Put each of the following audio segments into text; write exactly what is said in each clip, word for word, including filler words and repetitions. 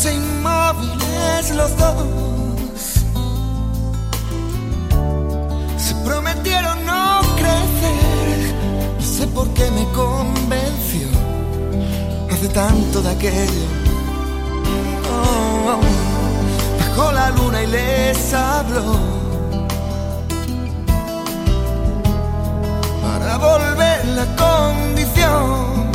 quedarse inmóviles los dos. Se prometieron no crecer, no sé por qué me convenció hace tanto de aquello. Oh, bajó la luna y les habló para volver la condición.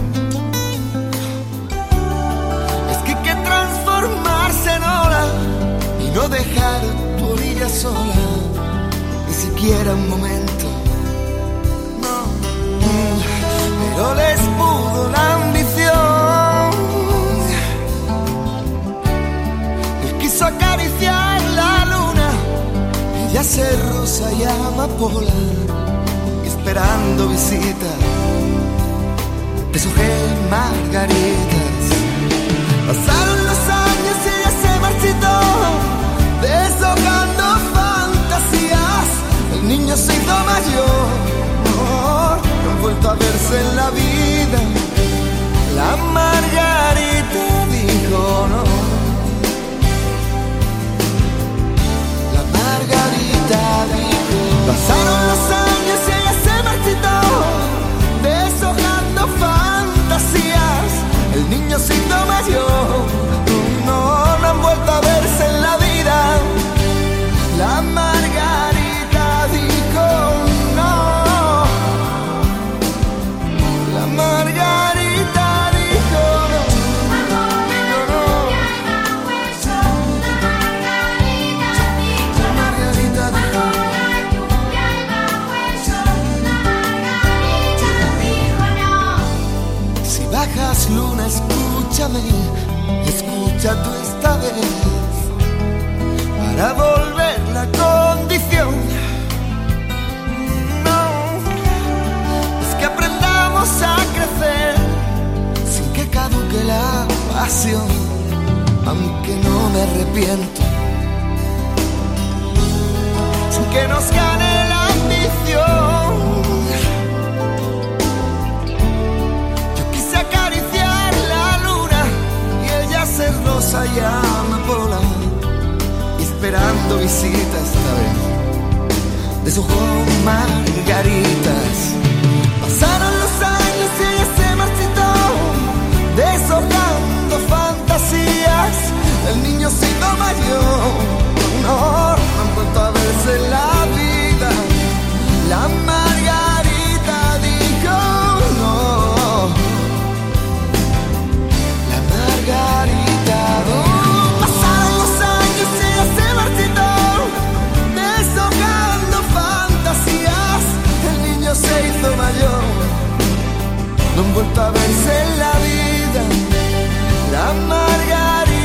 Es que hay que transformarse en ola y no dejar tu orilla sola, ni siquiera un momento. No, pero les pudo la ambición. Él quiso acariciar la luna, ella se rosa y amapola, esperando visita de su gen margaritas. Pasaron los años y ella se marchitó, deshojando fantasías. El niño se hizo mayor, no, no han vuelto a verse en la vida. La Margarita dijo no. La Margarita dijo. Pasaron los años y ella se marchitó, deshojando fantasías. El niño se hizo mayor, no, no han vuelto a verse en la vida. La Margarita dijo no. La Margarita dijo no. Dijo no. La Margarita dijo no. Si bajas luna, escúchame, escucha tú esta vez, para volver la condición. No, es que aprendamos a crecer sin que caduque la pasión, aunque no me arrepiento, sin que nos gane la ambición. Yo quise acariciar la luna y ella se rosa y amapola, esperando visita esta vez de sus margaritas. Pasaron los años y ella se marchitó, deshojando fantasías. El niño se hizo mayor, no, no han vuelto a verse en la vida. La Margarita dijo no. La Margarita no. Se hizo mayor, no han vuelto a verse en la vida. La Margarita